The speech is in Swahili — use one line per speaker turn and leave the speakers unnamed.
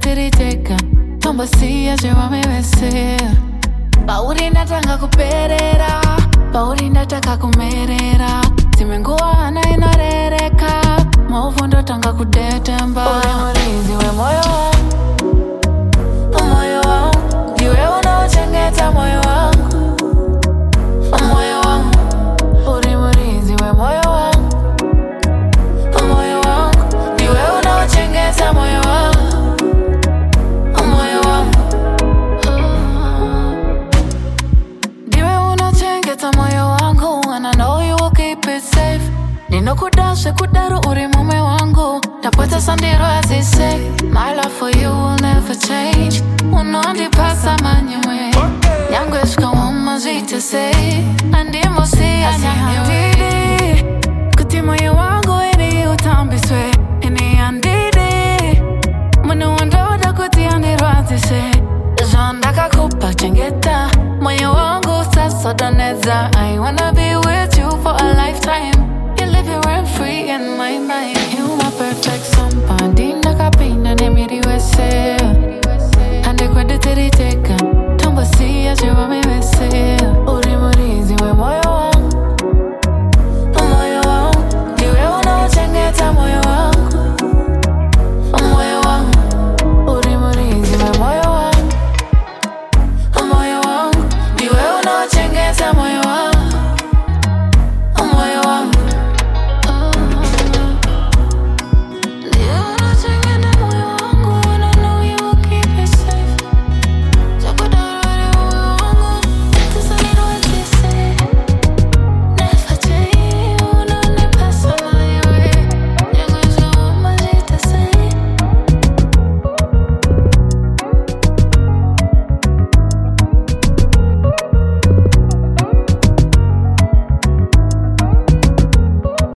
tiriteka Tomba siya jewa mewese Pauri natanga kuperera Pauri nataka kumerera Simengua ana inarereka Maufundo tanga kudetemba Uri murizi we moyo wangu Moyo wangu Diwe unaochengeta moyo wangu Moyo wangu Uri murizi we moyo wangu Moyo wangu Diwe unaochengeta moyo wangu Moyo wangu Diwe unaochengeta moyo wangu And I know you will keep it safe Nino kudashe kudaru uri mume wangu Tapweta sandiro as they say My love for you will never change Unondi pasa manywe Nyangu eska wama zite say Andimo si anyahadidi Kuti moyo wangu eni utambiswe Eni andidi Munu wandoda kuti andiro as they say Zondaka kupa chengeta Moyo wangu sasa doneza I wanna be with you for a lifetime You live your rent free in my mind You my perfect somebody Nakapina nemiri wese Ande kwende tiriteka Tomba siya jewa mewese